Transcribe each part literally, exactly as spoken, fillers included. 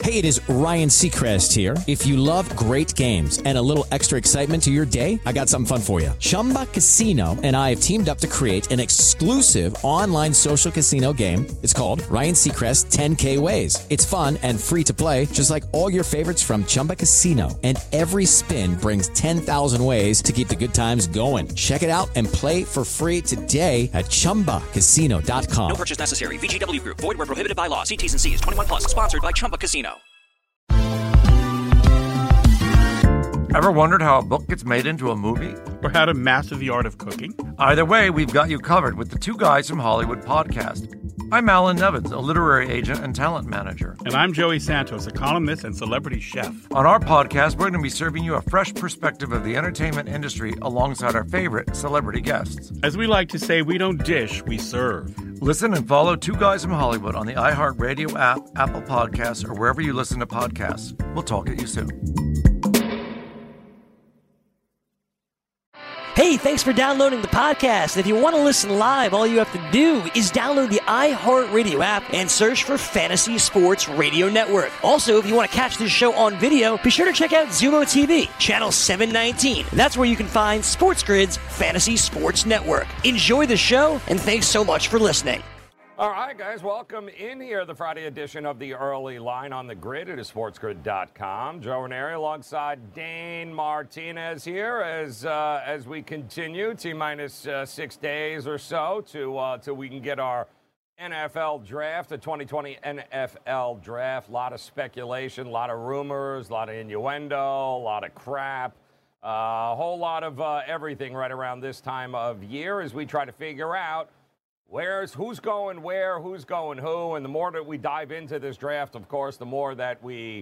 Hey, it is Ryan Seacrest here. If you love great games and a little extra excitement to your day, I got something fun for you. Chumba Casino and I have teamed up to create an exclusive online social casino game. It's called Ryan Seacrest ten K Ways. It's fun and free to play, just like all your favorites from Chumba Casino. And every spin brings ten thousand ways to keep the good times going. Check it out and play for free today at chumba casino dot com. No purchase necessary. V G W Group. Void where prohibited by law. See T's and C's. twenty-one plus. Sponsored by Chumba Casino. Ever wondered how a book gets made into a movie? Or how to master the art of cooking? Either way, we've got you covered with the Two Guys from Hollywood podcast. I'm Alan Nevins, a literary agent and talent manager. And I'm Joey Santos, a columnist and celebrity chef. On our podcast, we're going to be serving you a fresh perspective of the entertainment industry alongside our favorite celebrity guests. As we like to say, we don't dish, we serve. Listen and follow Two Guys from Hollywood on the iHeartRadio app, Apple Podcasts, or wherever you listen to podcasts. We'll talk at you soon. Hey, thanks for downloading the podcast. If you want to listen live, all you have to do is download the iHeartRadio app and search for Fantasy Sports Radio Network. Also, if you want to catch this show on video, be sure to check out Zumo T V, channel seven nineteen. That's where you can find Sports Grid's Fantasy Sports Network. Enjoy the show, and thanks so much for listening. All right, guys, welcome in here, the Friday edition of the Early Line on the Grid. It is sports grid dot com. Joe Ranieri alongside Dane Martinez here as uh, as we continue T-minus uh, six days or so to uh, till we can get our N F L draft, the twenty twenty N F L draft. A lot of speculation, a lot of rumors, a lot of innuendo, a lot of crap, uh, a whole lot of uh, everything right around this time of year as we try to figure out Where's who's going where, who's going who, and the more that we dive into this draft, of course, the more that we,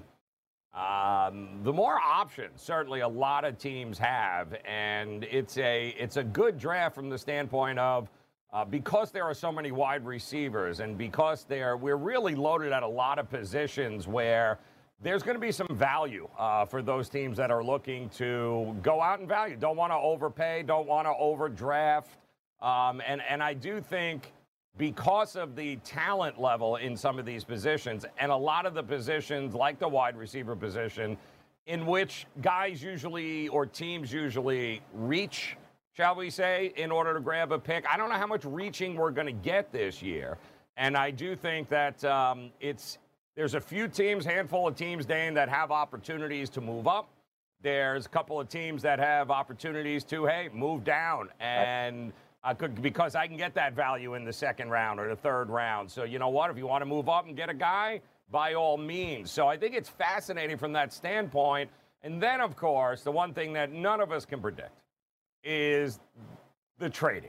um, the more options certainly a lot of teams have, and it's a it's a good draft from the standpoint of uh, because there are so many wide receivers, and because they're we're really loaded at a lot of positions where there's going to be some value uh, for those teams that are looking to go out and value, don't want to overpay, don't want to overdraft. Um, and, and I do think because of the talent level in some of these positions, and a lot of the positions like the wide receiver position, in which guys usually or teams usually reach, shall we say, in order to grab a pick. I don't know how much reaching we're going to get this year. And I do think that um, it's there's a few teams, handful of teams, Dane, that have opportunities to move up. There's a couple of teams that have opportunities to, hey, move down. And I could, because I can get that value in the second round or the third round. So you know what? If you want to move up and get a guy, by all means. So I think it's fascinating from that standpoint. And then, of course, the one thing that none of us can predict is the trading.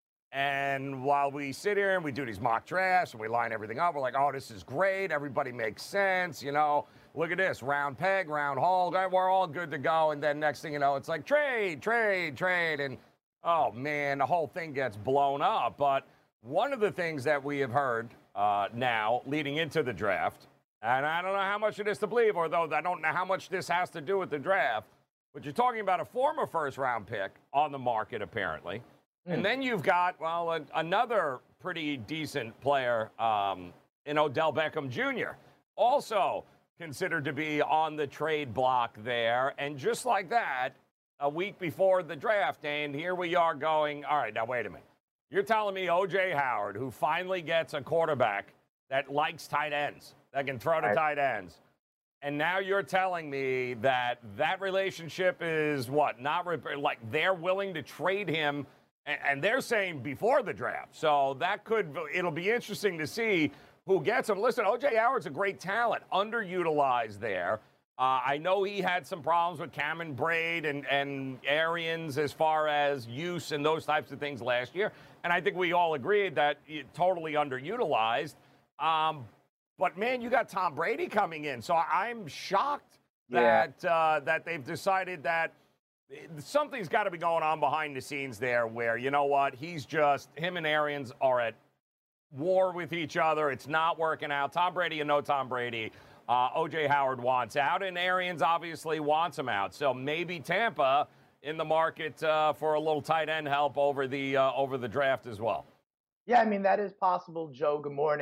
And while we sit here and we do these mock drafts and we line everything up, we're like, oh, this is great. Everybody makes sense. You know, look at this. Round peg, round hole. We're all good to go. And then next thing you know, it's like trade, trade, trade. And oh, man, the whole thing gets blown up. But one of the things that we have heard uh, now leading into the draft, and I don't know how much it is to believe, although I don't know how much this has to do with the draft, but you're talking about a former first-round pick on the market, apparently. Mm. And then you've got, well, a, another pretty decent player um, in Odell Beckham Junior, also considered to be on the trade block there. And just like that, a week before the draft, and here we are going, all right, now wait a minute. You're telling me O J Howard, who finally gets a quarterback that likes tight ends, that can throw to tight ends, and now you're telling me that that relationship is what? Not like they're willing to trade him, and, and they're saying before the draft. So that could, it'll be interesting to see who gets him. Listen, O J Howard's a great talent, underutilized there. Uh, I know he had some problems with Cameron Braid and, and Arians as far as use and those types of things last year. And I think we all agreed that it totally underutilized. Um, but, man, you got Tom Brady coming in. So I'm shocked that yeah. uh, that they've decided that something's got to be going on behind the scenes there where, you know what, he's just, him and Arians are at war with each other. It's not working out. Tom Brady and no Tom Brady. Uh, O J Howard wants out, and Arians obviously wants him out. So maybe Tampa in the market uh, for a little tight end help over the uh, over the draft as well. Yeah, I mean, that is possible, Joe. Good morning.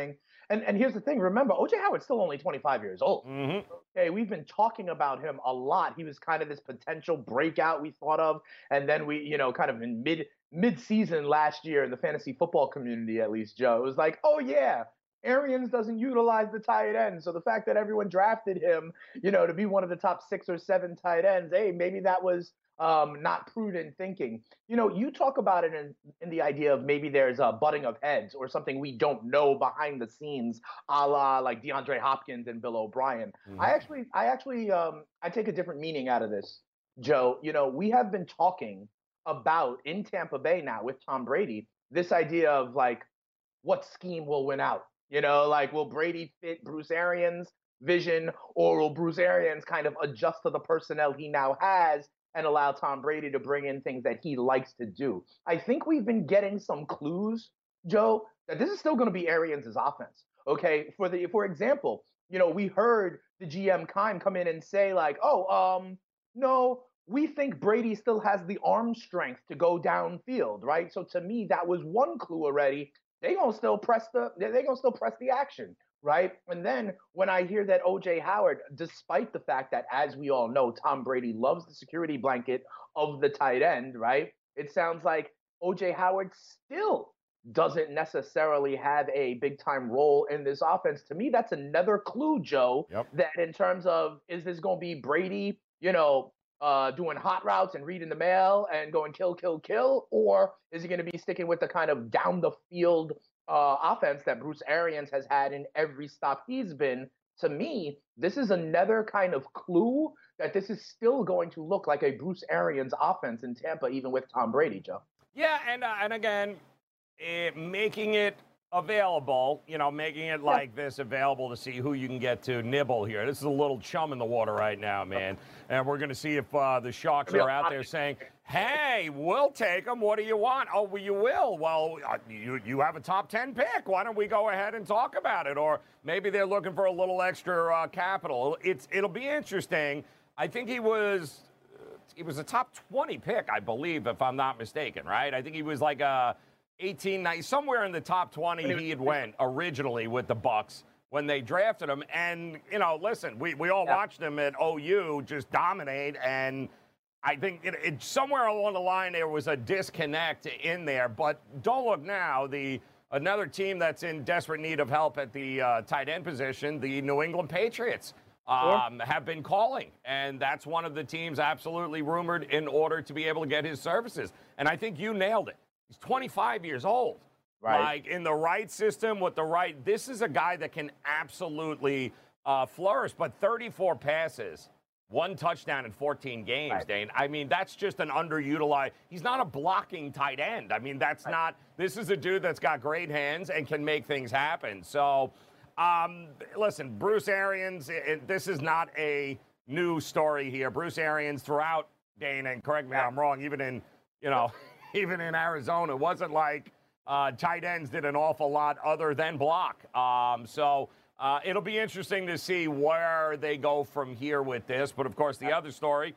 And and here's the thing. Remember, O J Howard's still only twenty-five years old. Mm-hmm. Okay, we've been talking about him a lot. He was kind of this potential breakout we thought of, and then we, you know, kind of in mid mid season last year in the fantasy football community, at least, Joe, it was like, oh yeah, Arians doesn't utilize the tight end. So the fact that everyone drafted him, you know, to be one of the top six or seven tight ends, hey, maybe that was um, not prudent thinking. You know, you talk about it in, in the idea of maybe there's a butting of heads or something we don't know behind the scenes, a la like DeAndre Hopkins and Bill O'Brien. Mm-hmm. I actually, I actually, um, I take a different meaning out of this, Joe. You know, we have been talking about in Tampa Bay now with Tom Brady, this idea of like, what scheme will win out? You know, like, will Brady fit Bruce Arians' vision, or will Bruce Arians kind of adjust to the personnel he now has and allow Tom Brady to bring in things that he likes to do? I think we've been getting some clues, Joe, that this is still going to be Arians' offense. Okay, for the for example, you know, we heard the G M Keim come in and say like, oh, um, no, we think Brady still has the arm strength to go downfield, right? So to me, that was one clue already. They gonna still press the they gonna still press the action, right? And then when I hear that O J Howard, despite the fact that, as we all know, Tom Brady loves the security blanket of the tight end, right? It sounds like O J Howard still doesn't necessarily have a big time role in this offense. To me, that's another clue, Joe, yep. that in terms of, is this gonna be Brady, you know, Uh, doing hot routes and reading the mail and going kill, kill, kill? Or is he going to be sticking with the kind of down the field uh, offense that Bruce Arians has had in every stop he's been? To me, this is another kind of clue that this is still going to look like a Bruce Arians offense in Tampa, even with Tom Brady, Joe. Yeah, and uh, and again, it, making it available, you know, making it like yeah. this available to see who you can get to nibble here. This is a little chum in the water right now, man. And we're going to see if uh, the Sharks are out there saying, hey, we'll take them. What do you want? Oh, well, you will. Well, uh, you, you have a top ten pick. Why don't we go ahead and talk about it? Or maybe they're looking for a little extra uh, capital. It's, it'll be interesting. I think he was, he was a top twenty pick, I believe, if I'm not mistaken, right? I think he was like a eighteen, nineteen, somewhere in the top twenty he had went originally with the Bucks when they drafted him. And, you know, listen, we, we all yeah. watched him at O U just dominate, and I think it, it, somewhere along the line there was a disconnect in there. But don't look now, the another team that's in desperate need of help at the uh, tight end position, the New England Patriots, um, sure. have been calling. And that's one of the teams absolutely rumored in order to be able to get his services. And I think you nailed it. He's twenty-five years old. Right. Like, in the right system with the right, this is a guy that can absolutely uh, flourish. But thirty-four passes, one touchdown in fourteen games, right. Dane. I mean, that's just an underutilized. He's not a blocking tight end. I mean, that's right. not. This is a dude that's got great hands and can make things happen. So, um, listen, Bruce Arians. It, this is not a new story here. Bruce Arians throughout, Dane, and correct me if I'm wrong. Even in, you know. Even in Arizona, it wasn't like uh, tight ends did an awful lot other than block. Um, so uh, it'll be interesting to see where they go from here with this. But, of course, the other story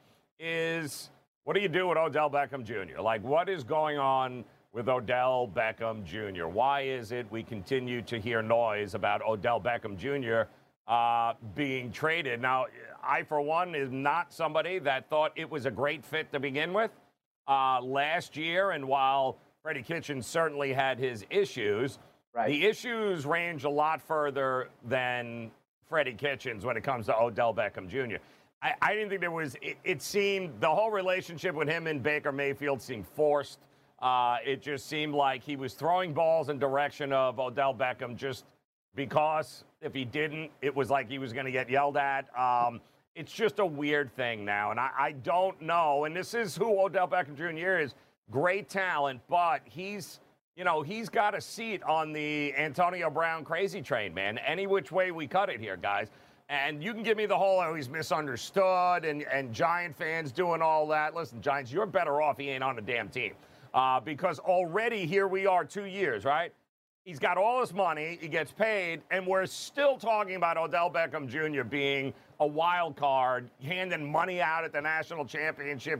is, what do you do with Odell Beckham Junior? Like, what is going on with Odell Beckham Junior? Why is it we continue to hear noise about Odell Beckham Junior uh, being traded? Now, I, for one, is not somebody that thought it was a great fit to begin with. Uh, last year, and while Freddie Kitchens certainly had his issues, right. the issues range a lot further than Freddie Kitchens when it comes to Odell Beckham Junior I, I didn't think there was, it, it seemed, the whole relationship with him and Baker Mayfield seemed forced. Uh, it just seemed like he was throwing balls in direction of Odell Beckham just because if he didn't, it was like he was going to get yelled at. Um, It's just a weird thing now, and I, I don't know. And this is who Odell Beckham Junior is. Great talent, but he's, you know, he's got a seat on the Antonio Brown crazy train, man. Any which way we cut it here, guys. And you can give me the whole, oh, he's misunderstood, and, and Giant fans doing all that. Listen, Giants, you're better off he ain't on the damn team. Uh, because already here we are two years, right? He's got all this money, he gets paid, and we're still talking about Odell Beckham Junior being a wild card, handing money out at the national championship game.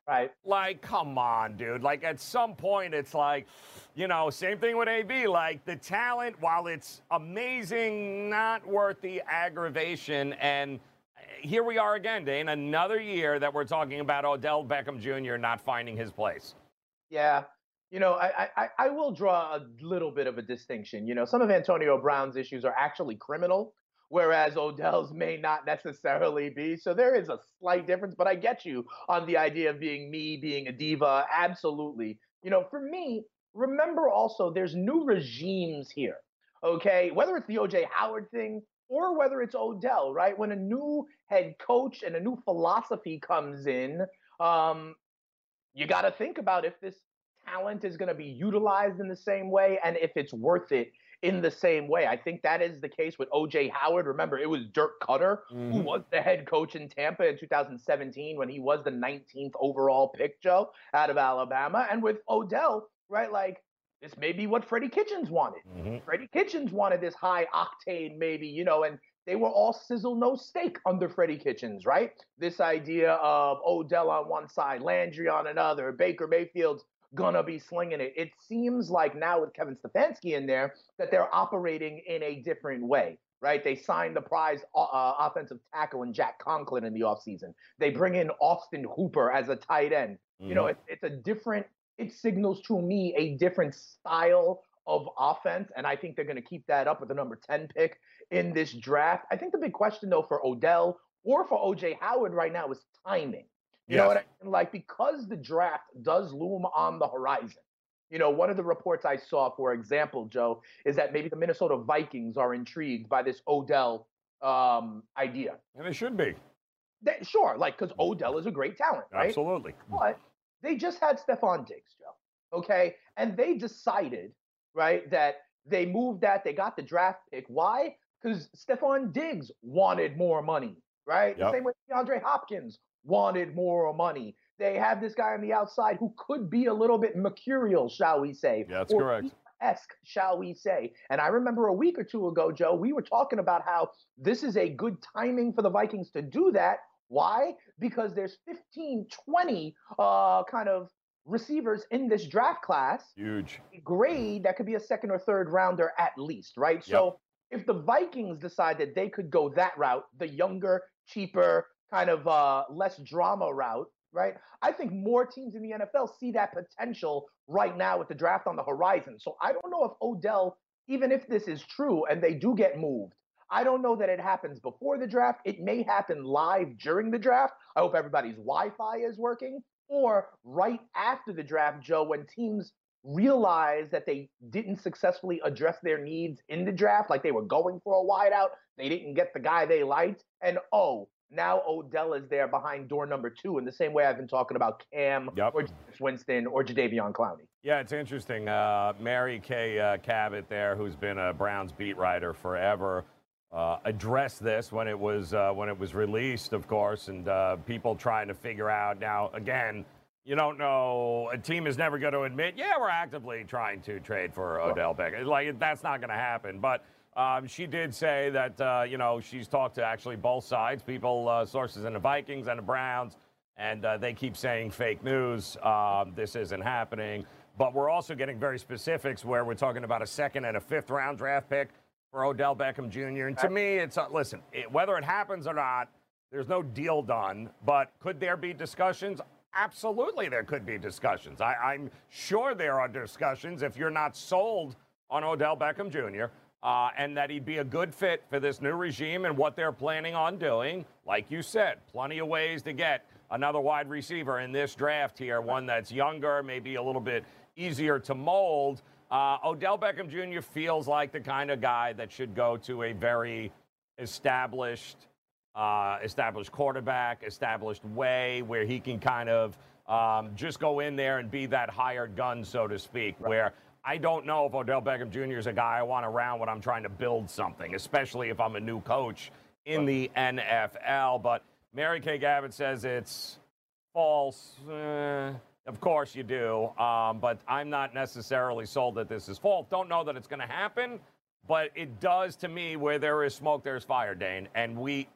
Right. Like, come on, dude. Like, at some point, it's like, you know, same thing with A B. Like, the talent, while it's amazing, not worth the aggravation. And here we are again, Dane, another year that we're talking about Odell Beckham Junior not finding his place. Yeah. You know, I, I, I will draw a little bit of a distinction. You know, some of Antonio Brown's issues are actually criminal, whereas Odell's may not necessarily be. So there is a slight difference, but I get you on the idea of being me, being a diva. Absolutely. You know, for me, remember also there's new regimes here, okay? Whether it's the O J Howard thing or whether it's Odell, right? When a new head coach and a new philosophy comes in, um, you got to think about if this talent is going to be utilized in the same way and if it's worth it in the same way. I think that is the case with O J Howard. Remember, it was Dirk Cutter mm-hmm. who was the head coach in Tampa in two thousand seventeen when he was the nineteenth overall pick, Joe, out of Alabama. And with Odell, right, like this may be what Freddie Kitchens wanted. Mm-hmm. Freddie Kitchens wanted this high octane maybe, you know, and they were all sizzle no steak under Freddie Kitchens, right? This idea of Odell on one side, Landry on another, Baker Mayfield's gonna be slinging it. It seems like now with Kevin Stefanski in there that they're operating in a different way, right? They signed the prize uh, offensive tackle in Jack Conklin in the offseason. They bring in Austin Hooper as a tight end. Mm-hmm. You know, it, it's a different, it signals to me a different style of offense, and I think they're going to keep that up with the number ten pick in this draft. I think the big question, though, for Odell or for O J Howard right now is timing. You yes. know what I mean? Like, because the draft does loom on the horizon. You know, one of the reports I saw, for example, Joe, is that maybe the Minnesota Vikings are intrigued by this Odell um, idea. And they should be. They, sure, like, because Odell is a great talent, right? Absolutely. But they just had Stephon Diggs, Joe, okay? And they decided, right, that they moved that, they got the draft pick. Why? Because Stephon Diggs wanted more money, right? Yep. The same way DeAndre Hopkins wanted more money. They have this guy on the outside who could be a little bit mercurial, shall we say. Yeah, that's or correct. Esque, shall we say. And I remember a week or two ago, Joe, we were talking about how this is a good timing for the Vikings to do that. Why? Because there's fifteen, twenty uh, kind of receivers in this draft class. Huge. A grade that could be a second or third rounder at least, right? Yep. So if the Vikings decide that they could go that route, the younger, cheaper, kind of uh, less drama route, right? I think more teams in the N F L see that potential right now with the draft on the horizon. So I don't know if Odell, even if this is true and they do get moved, I don't know that it happens before the draft. It may happen live during the draft. I hope everybody's Wi-Fi is working. Or right after the draft, Joe, when teams realize that they didn't successfully address their needs in the draft, like they were going for a wideout, they didn't get the guy they liked, and oh, now Odell is there behind door number two in the same way I've been talking about Cam yep. or Winston or Jadeveon Clowney. Yeah, it's interesting. Uh, Mary Kay uh, Cabot there, who's been a Browns beat writer forever, uh, addressed this when it was uh, when it was released, of course, and uh, people trying to figure out. Now, again, you don't know. A team is never going to admit, yeah, we're actively trying to trade for Odell Beckham. Like, that's not going to happen. But Um, she did say that, uh, you know, she's talked to actually both sides, people, uh, sources in the Vikings and the Browns, and uh, they keep saying fake news. Um, this isn't happening. But we're also getting very specifics where we're talking about a second and a fifth round draft pick for Odell Beckham Junior And to me, it's, uh, listen, it, whether it happens or not, there's no deal done. But could there be discussions? Absolutely, there could be discussions. I, I'm sure there are discussions if you're not sold on Odell Beckham Junior Uh, and that he'd be a good fit for this new regime and what they're planning on doing. Like you said, plenty of ways to get another wide receiver in this draft here, one that's younger, maybe a little bit easier to mold. Uh, Odell Beckham Junior feels like the kind of guy that should go to a very established, uh, established quarterback, established way where he can kind of um, just go in there and be that hired gun, so to speak, right. where I don't know if Odell Beckham Junior is a guy I want around when I'm trying to build something, especially if I'm a new coach in the N F L. But Mary Kay Gavin says it's false. Eh, of course you do. Um, but I'm not necessarily sold that this is false. Don't know that it's going to happen. But it does, to me, where there is smoke, there's fire, Dane. And we,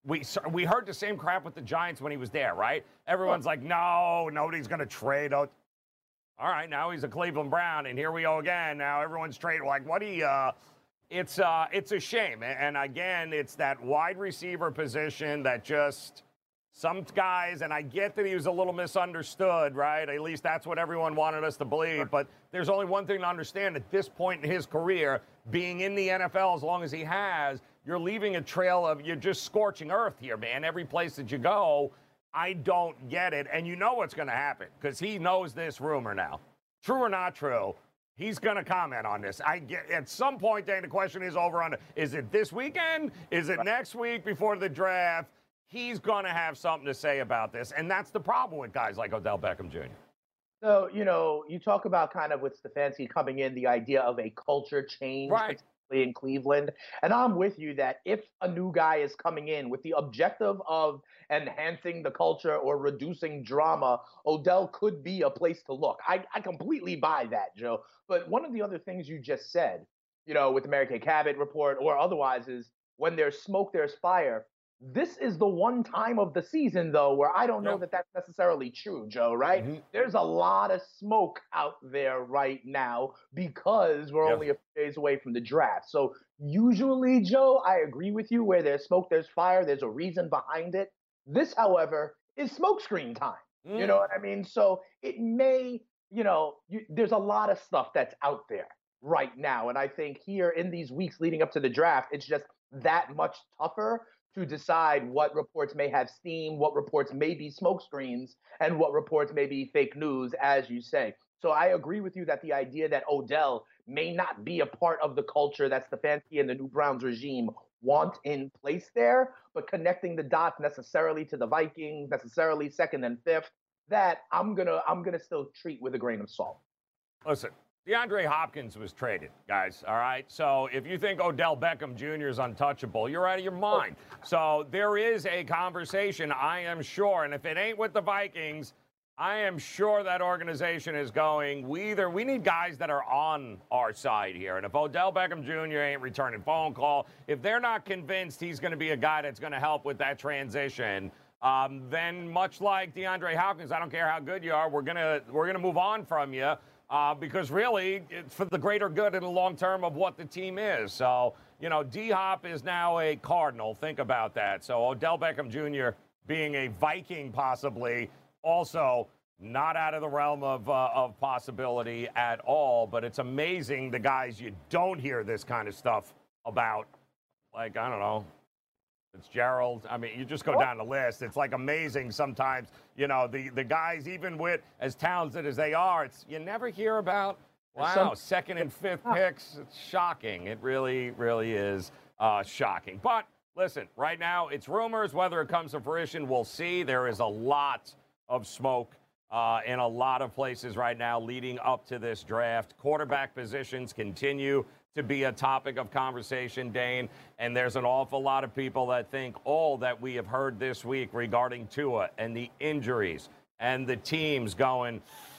we we heard the same crap with the Giants when he was there, right? Everyone's like, no, nobody's going to trade out. All right, now he's a Cleveland Brown, and here we go again. Now everyone's trading. Like, what do you uh, – it's, uh, it's a shame. And, again, it's that wide receiver position that just – some guys, and I get that he was a little misunderstood, right? At least that's what everyone wanted us to believe. But there's only one thing to understand at this point in his career, being in the N F L as long as he has, you're leaving a trail of – you're just scorching earth here, man. Every place that you go – I don't get it, and you know what's going to happen because he knows this rumor now. True or not true, he's going to comment on this. I get at some point, Dane, the question is over on, is it this weekend? Is it next week before the draft? He's going to have something to say about this, and that's the problem with guys like Odell Beckham Junior So, you know, you talk about kind of with Stefanski coming in, the idea of a culture change. Right. In Cleveland. And I'm with you that if a new guy is coming in with the objective of enhancing the culture or reducing drama, Odell could be a place to look. I, I completely buy that, Joe. But one of the other things you just said, you know, with the Mary Kay Cabot report or otherwise is when there's smoke, there's fire. This is the one time of the season, though, where I don't know yeah. that that's necessarily true, Joe, right? Mm-hmm. There's a lot of smoke out there right now because we're yeah. only a few days away from the draft. So usually, Joe, I agree with you. Where there's smoke, there's fire. There's a reason behind it. This, however, is smokescreen time. Mm. You know what I mean? So it may, you know, you, there's a lot of stuff that's out there right now. And I think here in these weeks leading up to the draft, it's just that much tougher to decide what reports may have steam, what reports may be smokescreens, and what reports may be fake news, as you say. So I agree with you that the idea that Odell may not be a part of the culture that Stefanski and the new Browns regime want in place there, but connecting the dots necessarily to the Vikings, necessarily second and fifth, that I'm gonna I'm gonna still treat with a grain of salt. Listen. DeAndre Hopkins was traded, guys, all right? So if you think Odell Beckham Junior is untouchable, you're out of your mind. So there is a conversation, I am sure, and if it ain't with the Vikings, I am sure that organization is going, we either we need guys that are on our side here. And if Odell Beckham Junior ain't returning phone call, if they're not convinced he's going to be a guy that's going to help with that transition, um, then much like DeAndre Hopkins, I don't care how good you are, we're gonna we're gonna move on from you. Uh, because really, it's for the greater good in the long term of what the team is. So, you know, D-Hop is now a Cardinal. Think about that. So Odell Beckham Junior being a Viking possibly, also not out of the realm of, uh, of possibility at all. But it's amazing the guys you don't hear this kind of stuff about. Like, I don't know. It's Gerald. I mean, you just go down the list. It's like amazing sometimes, you know, the, the guys, even with as talented as they are, it's you never hear about, wow, Some, second and fifth picks. It's shocking. It really, really is uh, shocking. But listen, right now it's rumors. Whether it comes to fruition, we'll see. There is a lot of smoke uh, in a lot of places right now leading up to this draft. Quarterback positions continue to be a topic of conversation, Dane, and there's an awful lot of people that think all that we have heard this week regarding Tua and the injuries and the teams going,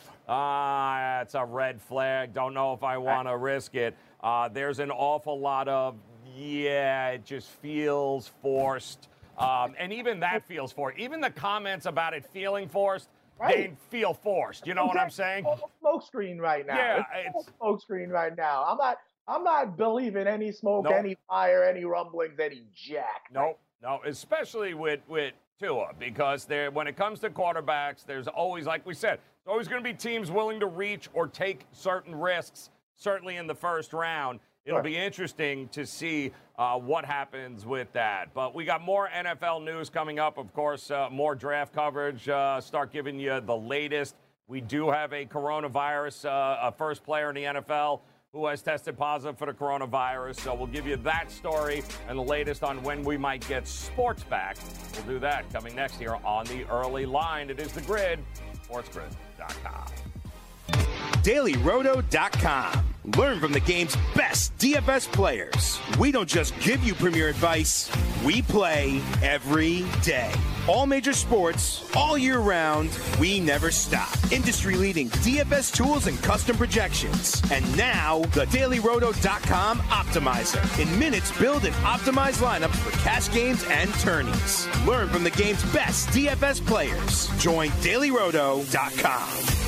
ah, that's a red flag, don't know if I want to risk it. Uh, there's an awful lot of, yeah, it just feels forced. Um, and even that feels forced. Even the comments about it feeling forced, right. They feel forced. You know what I'm saying? Smoke screen right now. Yeah, it's, it's smoke screen right now. I'm not. I'm not believing any smoke, nope. any fire, any rumblings, any jack. Nope, no, especially with with Tua, because there, when it comes to quarterbacks, there's always, like we said, there's always going to be teams willing to reach or take certain risks. Certainly in the first round, it'll sure. be interesting to see uh, what happens with that. But we got more N F L news coming up. Of course, uh, more draft coverage. Uh, start giving you the latest. We do have a coronavirus, uh, a first player in the N F L who has tested positive for the coronavirus. So we'll give you that story and the latest on when we might get sports back. We'll do that coming next here on The Early Line. It is The Grid, sports grid dot com. daily roto dot com. Learn from the game's best D F S players. We don't just give you premier advice, we play every day. All major sports, all year round, we never stop. Industry-leading D F S tools and custom projections. And now, the Daily Roto dot com Optimizer. In minutes, build and optimize lineups for cash games and tourneys. Learn from the game's best D F S players. Join Daily Roto dot com.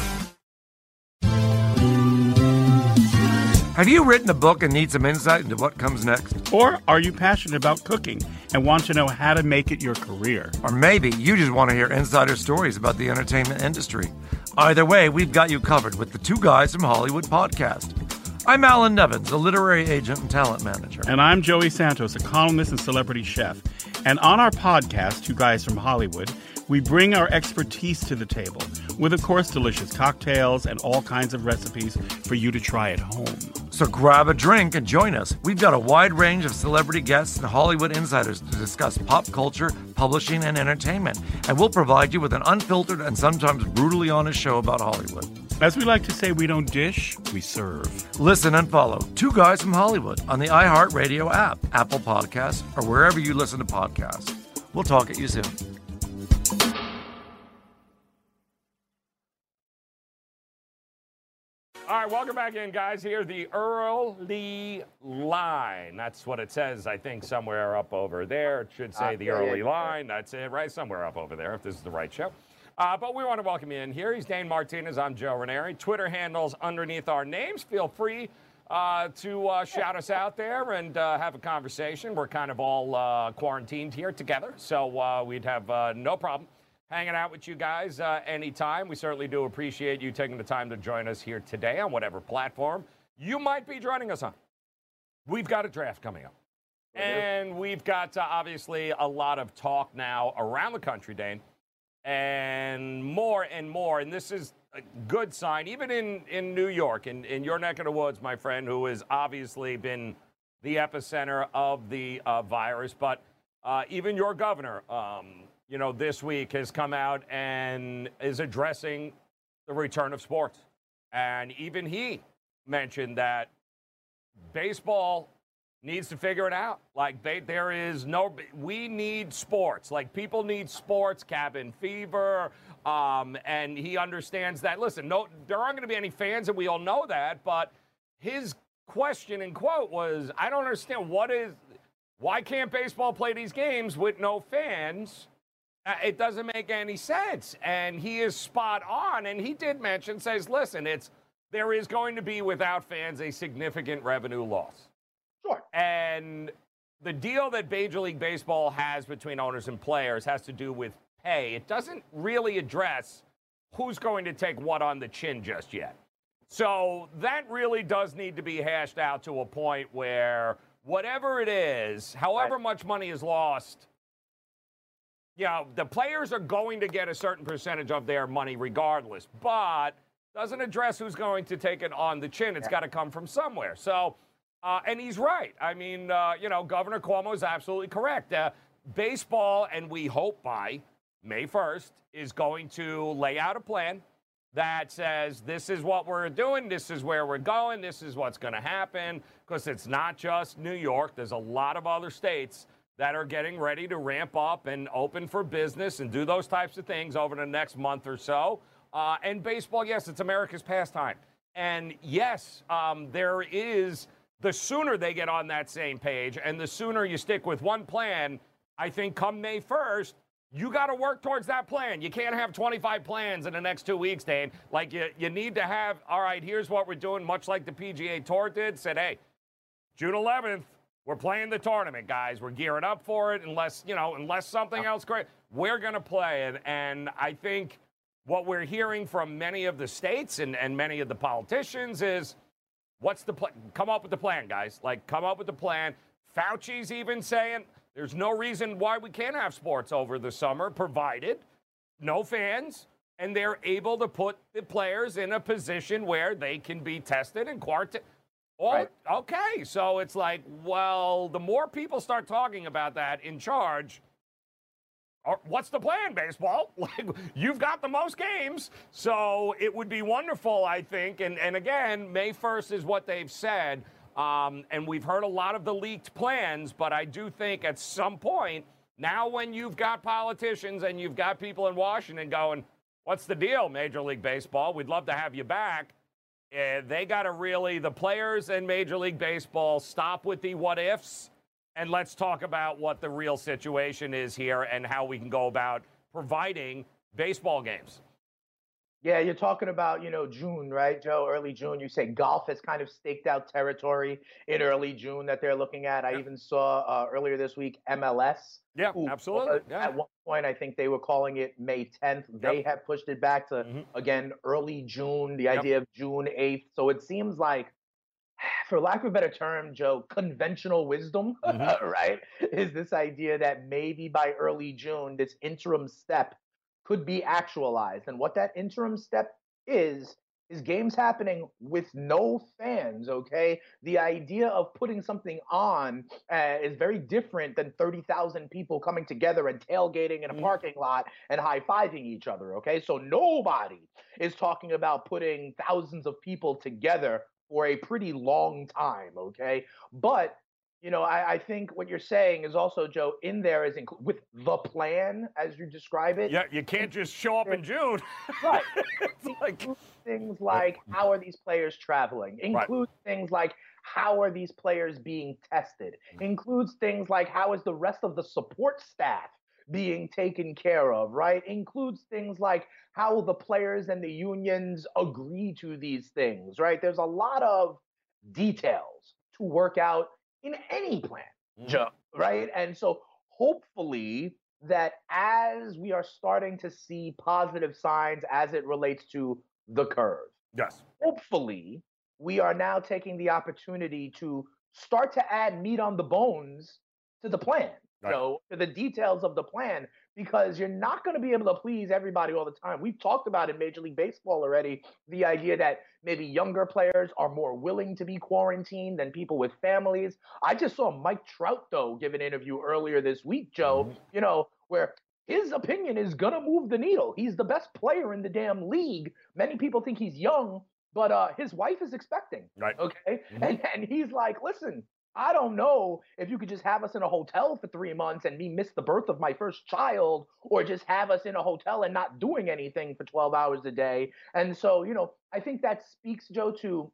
Have you written a book and need some insight into what comes next? Or are you passionate about cooking and want to know how to make it your career? Or maybe you just want to hear insider stories about the entertainment industry. Either way, we've got you covered with the Two Guys from Hollywood podcast. I'm Alan Nevins, a literary agent and talent manager. And I'm Joey Santos, a columnist and celebrity chef. And on our podcast, Two Guys from Hollywood, we bring our expertise to the table with, of course, delicious cocktails and all kinds of recipes for you to try at home. So grab a drink and join us. We've got a wide range of celebrity guests and Hollywood insiders to discuss pop culture, publishing, and entertainment. And we'll provide you with an unfiltered and sometimes brutally honest show about Hollywood. As we like to say, we don't dish, we serve. Listen and follow Two Guys from Hollywood on the iHeartRadio app, Apple Podcasts, or wherever you listen to podcasts. We'll talk at you soon. All right, welcome back in, guys. Here, the Early Line. That's what it says, I think, somewhere up over there. It should say uh, the yeah, Early yeah, Line. Yeah. That's it, right? Somewhere up over there, if this is the right show. Uh, but we want to welcome you in here. He's Dane Martinez. I'm Joe Ranieri. Twitter handles underneath our names. Feel free uh, to uh, shout us out there and uh, have a conversation. We're kind of all uh, quarantined here together, so uh, we'd have uh, no problem hanging out with you guys uh, anytime. We certainly do appreciate you taking the time to join us here today on whatever platform you might be joining us on. We've got a draft coming up. And we've got, uh, obviously, a lot of talk now around the country, Dane, and more and more. And this is a good sign, even in, in New York, in, in your neck of the woods, my friend, who has obviously been the epicenter of the uh, virus. But uh, even your governor, um, you know, this week has come out and is addressing the return of sports. And even he mentioned that baseball needs to figure it out. Like, they, there is no, we need sports. Like, people need sports, cabin fever. Um, and he understands that. Listen, no, there aren't going to be any fans, and we all know that. But his question and quote was, I don't understand what is, why can't baseball play these games with no fans? It doesn't make any sense. And he is spot on. And he did mention, says, listen, it's there is going to be, without fans, a significant revenue loss. Sure. And the deal that Major League Baseball has between owners and players has to do with pay. It doesn't really address who's going to take what on the chin just yet. So that really does need to be hashed out to a point where whatever it is, however much money is lost, you know, the players are going to get a certain percentage of their money regardless, but doesn't address who's going to take it on the chin. It's got to come from somewhere. So, uh, and he's right. I mean, uh, you know, Governor Cuomo is absolutely correct. Uh, baseball, and we hope by May first, is going to lay out a plan that says this is what we're doing, this is where we're going, this is what's going to happen, because it's not just New York. There's a lot of other states that are getting ready to ramp up and open for business and do those types of things over the next month or so. Uh, and baseball, yes, it's America's pastime. And yes, um, there is, the sooner they get on that same page and the sooner you stick with one plan, I think come May first, you got to work towards that plan. You can't have twenty-five plans in the next two weeks, Dane. Like, you, you need to have, all right, here's what we're doing, much like the P G A Tour did, said, hey, June eleventh, we're playing the tournament, guys. We're gearing up for it. Unless, you know, unless something else great, we're going to play it. And I think what we're hearing from many of the states and, and many of the politicians is, what's the plan? Come up with the plan, guys. Like, come up with the plan. Fauci's even saying there's no reason why we can't have sports over the summer, provided no fans, and they're able to put the players in a position where they can be tested and quarantined. Oh, right. Okay, so it's like, well, the more people start talking about that in charge, what's the plan, baseball? Like, you've got the most games, so it would be wonderful, I think. And, and again, May first is what they've said. Um, and we've heard a lot of the leaked plans, but I do think at some point, now when you've got politicians and you've got people in Washington going, what's the deal, Major League Baseball? We'd love to have you back. Uh, they got to really, the players in Major League Baseball, stop with the what ifs, and let's talk about what the real situation is here and how we can go about providing baseball games. Yeah, you're talking about, you know, June, right, Joe? Early June. You say golf has kind of staked out territory in early June that they're looking at. I Yeah. even saw uh, earlier this week M L S. Yeah, who, absolutely. uh, Yeah. At one point, I think they were calling it May tenth. They Yep. have pushed it back to, Mhm. again, early June, the Yep. idea of June eighth. So it seems like, for lack of a better term, Joe, conventional wisdom, Mhm. right, is this idea that maybe by early June, this interim step could be actualized. And what that interim step is, is games happening with no fans, okay? The idea of putting something on uh, is very different than thirty thousand people coming together and tailgating in a Mhm. parking lot and high-fiving each other, okay? So nobody is talking about putting thousands of people together for a pretty long time, okay? But, you know, I, I think what you're saying is also, Joe, in there is inc- with the plan, as you describe it. Yeah, you can't just show up in June. Right. It's like, Includes things like how are these players traveling? Includes things like how are these players being tested? Includes things like how is the rest of the support staff being taken care of, right? Includes things like how the players and the unions agree to these things, right? There's a lot of details to work out in any plan, Mhm. Joe, right? And so hopefully that as we are starting to see positive signs as it relates to the curve, yes. hopefully we are now taking the opportunity to start to add meat on the bones to the plan, Right. so to the details of the plan, because you're not going to be able to please everybody all the time. We've talked about in Major League Baseball already the idea that maybe younger players are more willing to be quarantined than people with families. I just saw Mike Trout, though, give an interview earlier this week, Joe, Mhm. you know, where his opinion is going to move the needle. He's the best player in the damn league. Many people think he's young, but uh, his wife is expecting. Right. Okay. Mhm. And, and he's like, listen, I don't know if you could just have us in a hotel for three months and me miss the birth of my first child, or just have us in a hotel and not doing anything for twelve hours a day. And so, you know, I think that speaks, Joe, to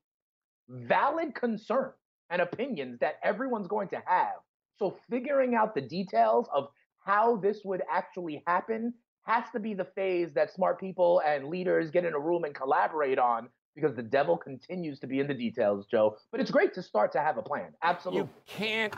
valid concern and opinions that everyone's going to have. So figuring out the details of how this would actually happen has to be the phase that smart people and leaders get in a room and collaborate on, because the devil continues to be in the details, Joe. But it's great to start to have a plan. Absolutely. You can't.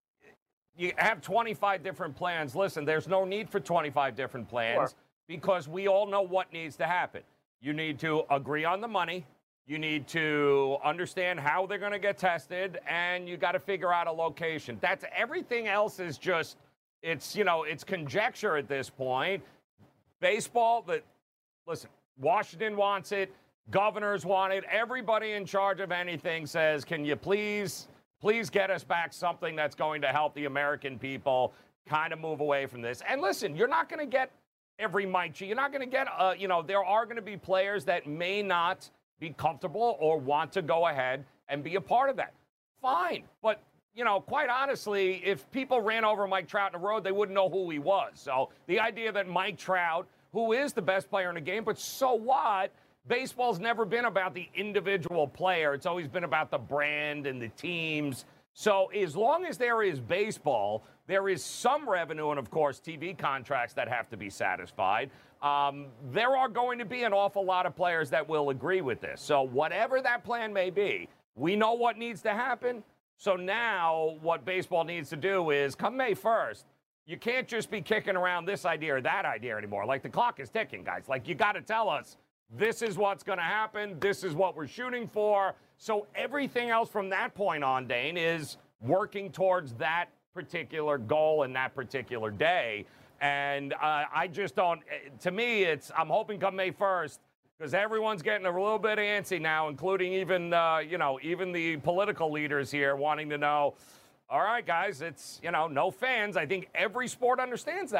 You have twenty-five different plans. Listen, there's no need for twenty-five different plans Sure. because we all know what needs to happen. You need to agree on the money. You need to understand how they're going to get tested, and you got to figure out a location. That's everything else is just, it's, you know, it's conjecture at this point. Baseball, that, listen, Washington wants it. Governors want it. Everybody in charge of anything says, can you please, please get us back something that's going to help the American people kind of move away from this. And listen, you're not going to get every Mike G. You're not going to get, uh, you know, there are going to be players that may not be comfortable or want to go ahead and be a part of that. Fine. But, you know, quite honestly, if people ran over Mike Trout in the road, they wouldn't know who he was. So the idea that Mike Trout, who is the best player in the game, but so what? Baseball's never been about the individual player. It's always been about the brand and the teams. So as long as there is baseball, there is some revenue and, of course, T V contracts that have to be satisfied. Um, there are going to be an awful lot of players that will agree with this. So whatever that plan may be, we know what needs to happen. So now what baseball needs to do is, come May first, you can't just be kicking around this idea or that idea anymore. Like, the clock is ticking, guys. Like, you got to tell us, this is what's going to happen. This is what we're shooting for. So everything else from that point on, Dane, is working towards that particular goal and that particular day. And uh, I just don't, to me, it's, I'm hoping come May first, because everyone's getting a little bit antsy now, including even, uh, you know, even the political leaders here wanting to know, all right, guys, it's, you know, no fans. I think every sport understands that.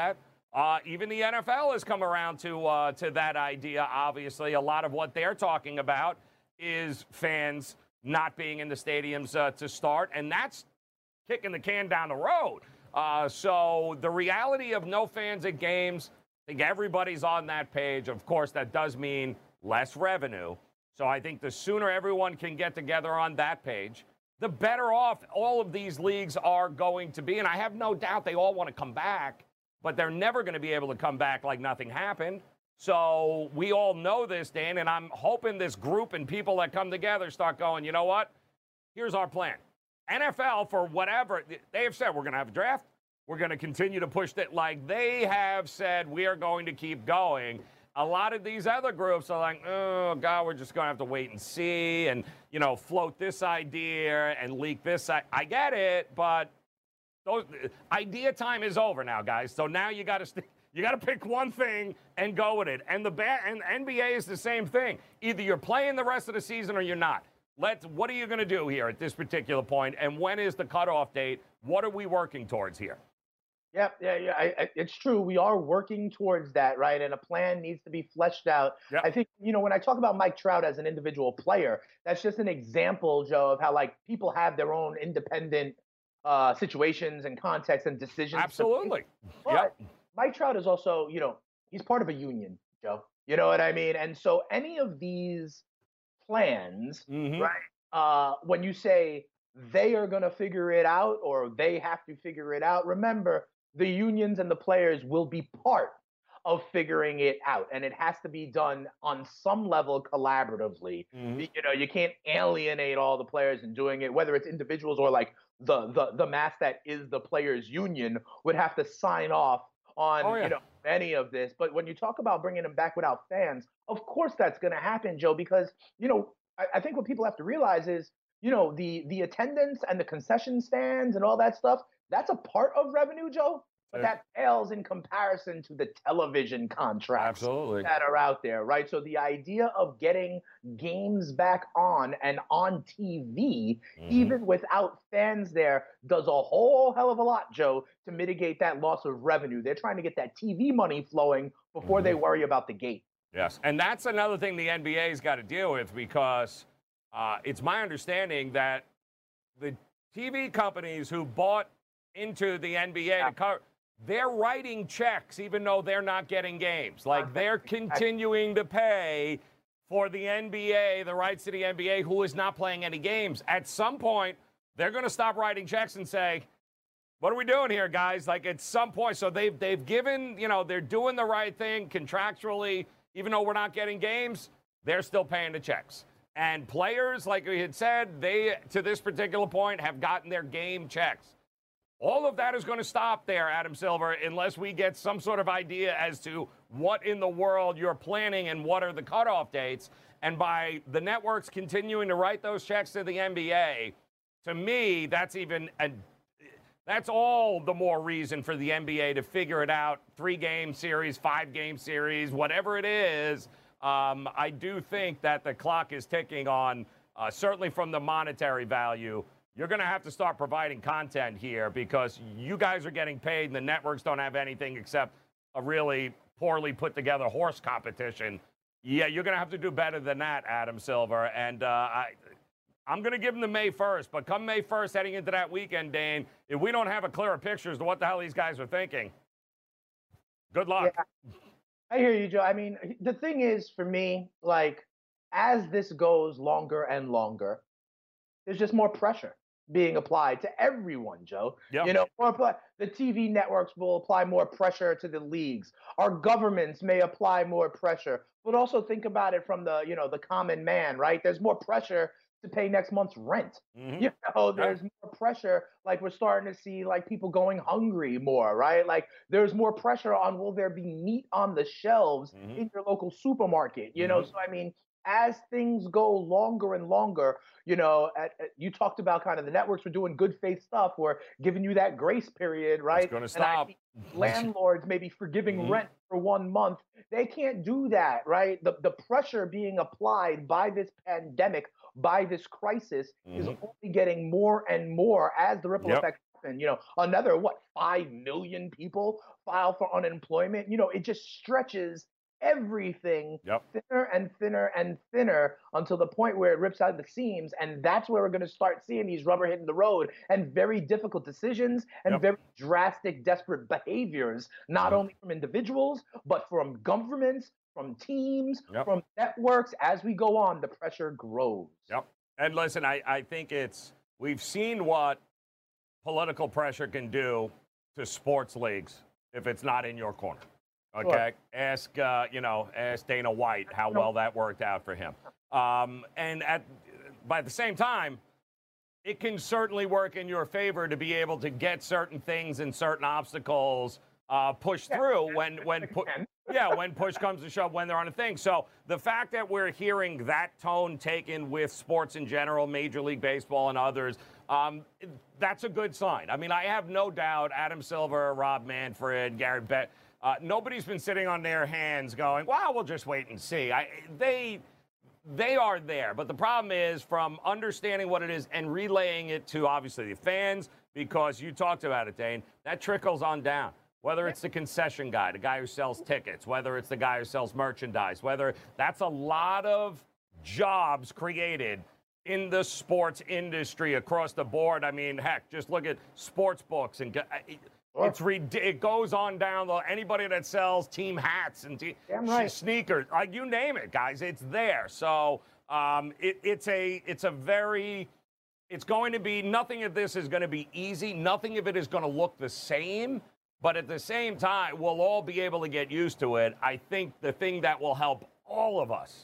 Uh, even the N F L has come around to uh, to that idea. Obviously, a lot of what they're talking about is fans not being in the stadiums uh, to start, and that's kicking the can down the road. Uh, so the reality of no fans at games, I think everybody's on that page. Of course, that does mean less revenue. So I think the sooner everyone can get together on that page, the better off all of these leagues are going to be. And I have no doubt they all want to come back, but they're never going to be able to come back like nothing happened. So we all know this, Dan, and I'm hoping this group and people that come together start going, you know what? Here's our plan. N F L, for whatever, they have said we're going to have a draft. We're going to continue to push that. Like they have said, we are going to keep going. A lot of these other groups are like, oh, God, we're just going to have to wait and see and, you know, float this idea and leak this. I, I get it, but those, idea time is over now, guys. So now you got to st- you got to pick one thing and go with it. And the ba- and N B A is the same thing. Either you're playing the rest of the season or you're not. Let's. What are you going to do here at this particular point? And when is the cutoff date? What are we working towards here? Yep, yeah, yeah, I, I, it's true. We are working towards that, right? And a plan needs to be fleshed out. Yep. I think, you know, when I talk about Mike Trout as an individual player, that's just an example, Joe, of how, like, people have their own independent uh, situations and contexts and decisions. Absolutely. But Yep. Mike Trout is also, you know, he's part of a union, Joe. You know what I mean? And so any of these plans, Mhm. right, uh, when you say they are going to figure it out or they have to figure it out, remember, the unions and the players will be part of figuring it out, and it has to be done on some level collaboratively. Mhm. You know, you can't alienate all the players in doing it, whether it's individuals or like the the the mass that is the players' union would have to sign off on Oh, yeah. you know any of this. But when you talk about bringing them back without fans, of course that's going to happen, Joe, because you know I, I think what people have to realize is you know the the attendance and the concession stands and all that stuff. That's a part of revenue, Joe, but Sure. that pales in comparison to the television contracts Absolutely. that are out there, right? So the idea of getting games back on and on T V, Mhm. even without fans there, does a whole hell of a lot, Joe, to mitigate that loss of revenue. They're trying to get that T V money flowing before they worry about the gate. Yes, and that's another thing the N B A's got to deal with because uh, it's my understanding that the T V companies who bought into the N B A Yeah. to cover, they're writing checks even though they're not getting games. Like they're continuing to pay for the N B A, the rights to the N B A, who is not playing any games. At some point, they're going to stop writing checks and say, what are we doing here, guys? Like at some point, so they've they've given, you know, they're doing the right thing contractually, even though we're not getting games, they're still paying the checks. And players, like we had said, they, to this particular point, have gotten their game checks. All of that is going to stop there, Adam Silver, unless we get some sort of idea as to what in the world you're planning and what are the cutoff dates. And by the networks continuing to write those checks to the N B A, to me, that's even a, that's all the more reason for the N B A to figure it out. Three-game series, five-game series, whatever it is. Um, I do think that the clock is ticking on, uh, certainly from the monetary value. You're going to have to start providing content here because you guys are getting paid and the networks don't have anything except a really poorly put together horse competition. Yeah, you're going to have to do better than that, Adam Silver. And uh, I, I'm going to give them the May first. But come May first, heading into that weekend, Dane, if we don't have a clearer picture as to what the hell these guys are thinking, good luck. Yeah, I hear you, Joe. I mean, the thing is, for me, like, as this goes longer and longer, there's just more pressure being applied to everyone, Joe. Yep. You know, more apply, the T V networks will apply more pressure to the leagues. Our governments may apply more pressure, but also think about it from the, you know, the common man, right? There's more pressure to pay next month's rent. Mhm. You know, there's more pressure. Like we're starting to see like people going hungry more, right? Like there's more pressure on will there be meat on the shelves Mhm. in your local supermarket? You know, Mhm. so I mean, as things go longer and longer, you know, at, at- you talked about kind of the networks were doing good faith stuff. We're giving you that grace period, right? gonna And I stop. see landlords maybe forgiving Mhm. rent for one month. They can't do that, right? The the pressure being applied by this pandemic, by this crisis, is Mhm. only getting more and more as the ripple Yep. effect happen. You know, another, what, five million people file for unemployment. You know, it just stretches everything yep. thinner and thinner and thinner until the point where it rips out the seams. And that's where we're going to start seeing these rubber hitting the road and very difficult decisions and yep. very drastic, desperate behaviors, not yep. only from individuals, but from governments, from teams, yep. from networks. As we go on, the pressure grows. Yep. And listen, I, I think it's, we've seen what political pressure can do to sports leagues if it's not in your corner. Okay, sure. ask uh, you know, ask Dana White how well that worked out for him. Um, and at by the same time, it can certainly work in your favor to be able to get certain things and certain obstacles uh, pushed through when when pu- yeah when push comes to shove when they're on a thing. So the fact that we're hearing that tone taken with sports in general, Major League Baseball and others, um, that's a good sign. I mean, I have no doubt Adam Silver, Rob Manfred, Garrett Beck. Uh, nobody's been sitting on their hands going, well, we'll just wait and see. I, they they are there. But the problem is from understanding what it is and relaying it to, obviously, the fans, because you talked about it, Dane, that trickles on down. Whether it's the concession guy, the guy who sells tickets, whether it's the guy who sells merchandise, whether that's a lot of jobs created in the sports industry across the board. I mean, heck, just look at sports books and It's it goes on down. Anybody that sells team hats and te- right. sneakers, like you name it, guys, it's there. So um, it, it's a it's a very it's going to be nothing of this is going to be easy. Nothing of it is going to look the same. But at the same time, we'll all be able to get used to it. I think the thing that will help all of us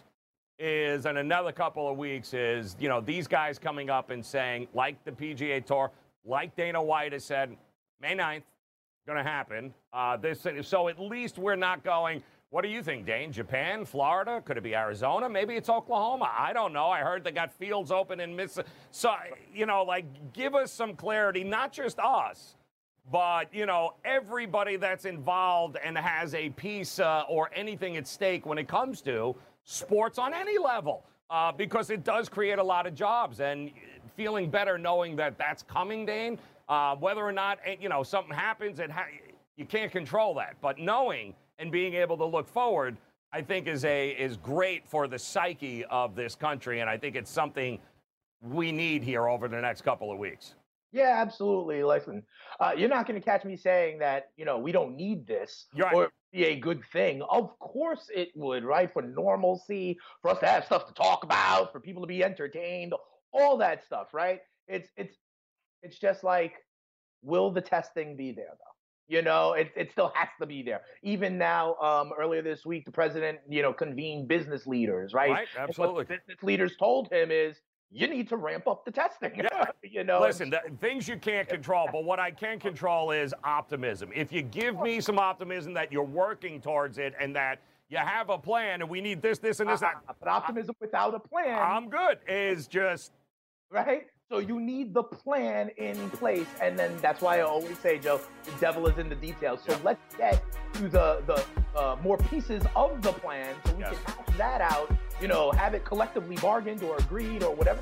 is, in another couple of weeks, is you know these guys coming up and saying, like the P G A Tour, like Dana White has said, May ninth. Going to happen. Uh, this, so at least we're not going, what do you think, Dane? Japan, Florida? Could it be Arizona? Maybe it's Oklahoma. I don't know. I heard they got fields open in Mississippi. So, you know, like, give us some clarity, not just us, but, you know, everybody that's involved and has a piece uh, or anything at stake when it comes to sports on any level, uh, because it does create a lot of jobs. And feeling better knowing that that's coming, Dane. Uh, whether or not, you know, something happens, and ha- you can't control that. But knowing and being able to look forward, I think is a is great for the psyche of this country. And I think it's something we need here over the next couple of weeks. Yeah, absolutely. Listen, uh, you're not going to catch me saying that, you know, we don't need this right. or be a good thing. Of course it would, right? For normalcy, for us to have stuff to talk about, for people to be entertained, all that stuff, right? It's, it's, It's just like, will the testing be there, though? You know, it, it still has to be there. Even now, um, earlier this week, the president, you know, convened business leaders, right? Right, absolutely. And what business leaders told him is, you need to ramp up the testing. Yeah. you know, Listen, the, things you can't control, but what I can control is optimism. If you give me some optimism that you're working towards it and that you have a plan and we need this, this, and this. Uh, but optimism I, without a plan. I'm good. Is just. Right? So you need the plan in place. And then that's why I always say, Joe, the devil is in the details. So yeah. let's get to the, the uh, more pieces of the plan so we yes. can hash that out, you know, have it collectively bargained or agreed or whatever.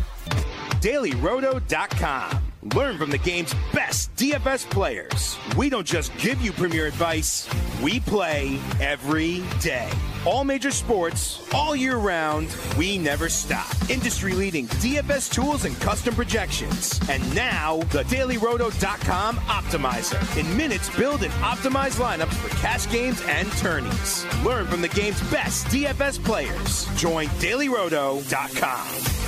Daily Roto dot com. Learn from the game's best D F S players. We don't just give you premier advice, we play every day. All major sports, all year round, we never stop. Industry-leading D F S tools and custom projections. And now, the Daily Roto dot com Optimizer. In minutes, build and optimize lineups for cash games and tourneys. Learn from the game's best D F S players. Join Daily Roto dot com.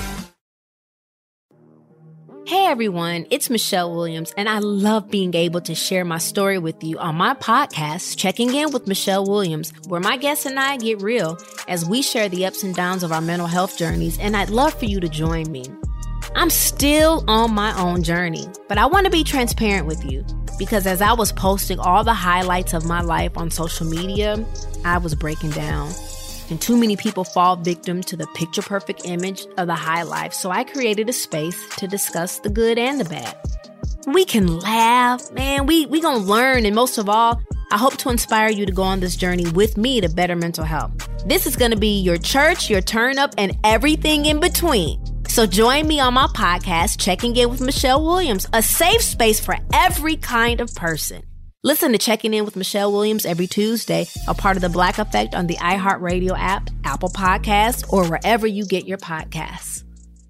Hey everyone, it's Michelle Williams, and I love being able to share my story with you on my podcast, Checking In with Michelle Williams, where my guests and I get real as we share the ups and downs of our mental health journeys, and I'd love for you to join me. I'm still on my own journey, but I want to be transparent with you because as I was posting all the highlights of my life on social media, I was breaking down. And too many people fall victim to the picture-perfect image of the high life, so I created a space to discuss the good and the bad. We can laugh, man, we we gonna learn, and most of all, I hope to inspire you to go on this journey with me to better mental health. This is gonna be your church, your turn up, and everything in between. So join me on my podcast, Checking In with Michelle Williams, a safe space for every kind of person. Listen to Checking In with Michelle Williams every Tuesday, a part of the Black Effect on the iHeartRadio app, Apple Podcasts, or wherever you get your podcasts.